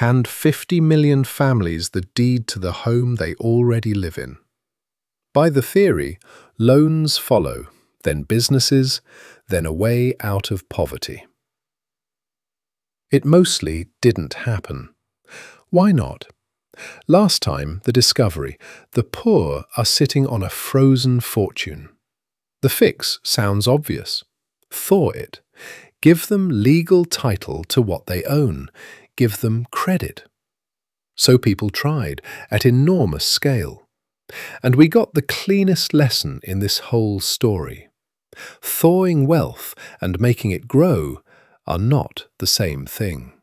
Hand 50 million families the deed to the home they already live in. By the theory, loans follow, then businesses, then a way out of poverty. It mostly didn't happen. Why not? Last time, the discovery, the poor are sitting on a frozen fortune. The fix sounds obvious. Thaw it. Give them legal title to what they own. Give them credit. So people tried, at enormous scale. And we got the cleanest lesson in this whole story. Thawing wealth and making it grow are not the same thing.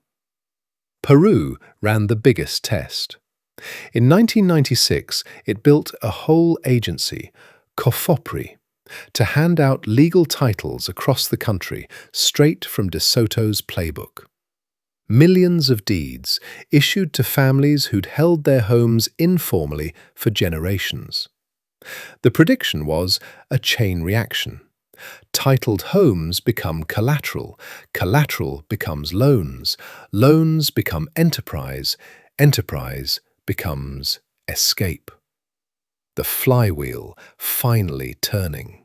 Peru ran the biggest test. In 1996, it built a whole agency, COFOPRI, to hand out legal titles across the country straight from De Soto's playbook. Millions of deeds issued to families who'd held their homes informally for generations. The prediction was a chain reaction. Titled homes become collateral, collateral becomes loans, loans become enterprise, enterprise becomes escape. The flywheel finally turning.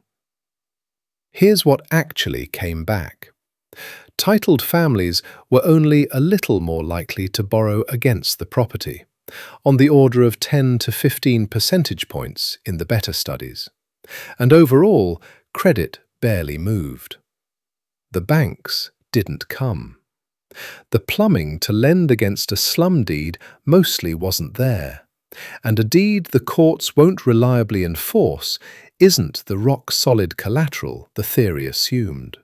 Here's what actually came back. Titled families were only a little more likely to borrow against the property, on the order of 10 to 15 percentage points in the better studies. And overall, credit barely moved. The banks didn't come. The plumbing to lend against a slum deed mostly wasn't there, and a deed the courts won't reliably enforce isn't the rock-solid collateral the theory assumed.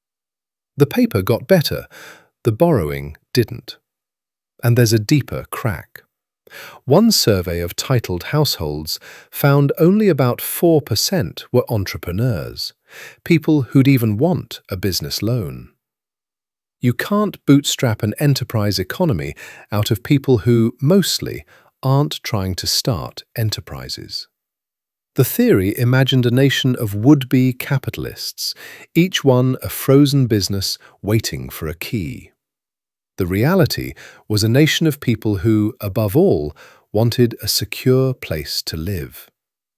The paper got better, the borrowing didn't. And there's a deeper crack. One survey of titled households found only about 4% were entrepreneurs, people who'd even want a business loan. You can't bootstrap an enterprise economy out of people who, mostly, aren't trying to start enterprises. The theory imagined a nation of would-be capitalists, each one a frozen business waiting for a key. The reality was a nation of people who, above all, wanted a secure place to live.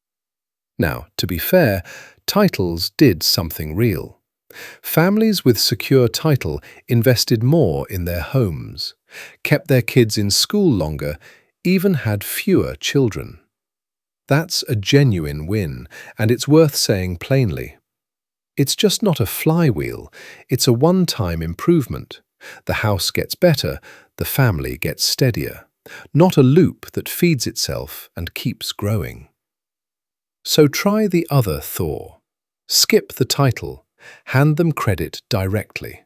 Now, to be fair, titles did something real. Families with secure title invested more in their homes, kept their kids in school longer, even had fewer children. That's a genuine win, and it's worth saying plainly. It's just not a flywheel, it's a one-time improvement. The house gets better, the family gets steadier, not a loop that feeds itself and keeps growing. So try the other thaw. Skip the title, hand them credit directly.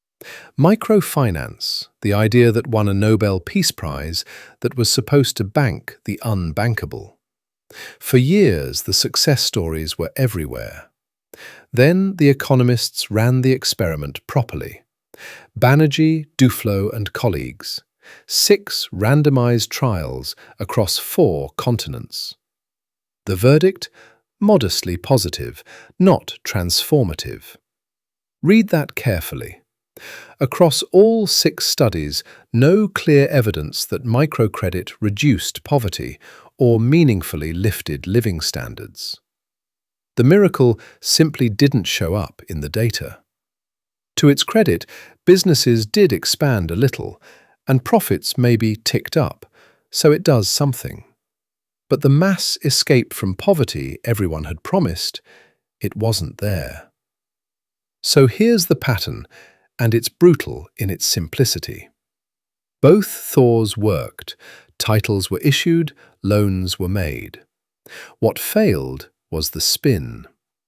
Microfinance, the idea that won a Nobel Peace Prize that was supposed to bank the unbankable. For years, the success stories were everywhere. Then the economists ran the experiment properly. Banerjee, Duflo and colleagues. 6 randomized trials across 4 continents. The verdict? Modestly positive, not transformative. Read that carefully. Across all 6 studies, no clear evidence that microcredit reduced poverty or meaningfully lifted living standards. The miracle simply didn't show up in the data. To its credit, businesses did expand a little, and profits maybe ticked up, so it does something. But the mass escape from poverty everyone had promised, it wasn't there. So here's the pattern, and it's brutal in its simplicity. Both thaws worked. Titles were issued, loans were made. What failed was the spin.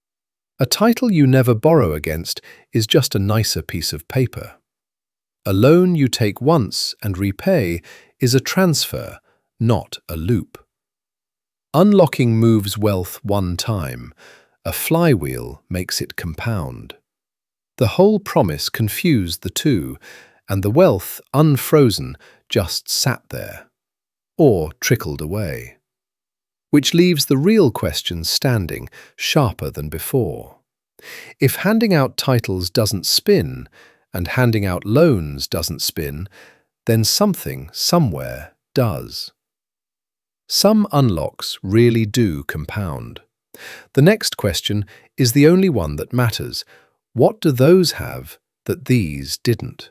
A title you never borrow against is just a nicer piece of paper. A loan you take once and repay is a transfer, not a loop. Unlocking moves wealth one time. A flywheel makes it compound. The whole promise confused the two, and the wealth, unfrozen, just sat there. Or trickled away. Which leaves the real question standing, sharper than before. If handing out titles doesn't spin, and handing out loans doesn't spin, then something somewhere does. Some unlocks really do compound. The next question is the only one that matters. What do those have that these didn't?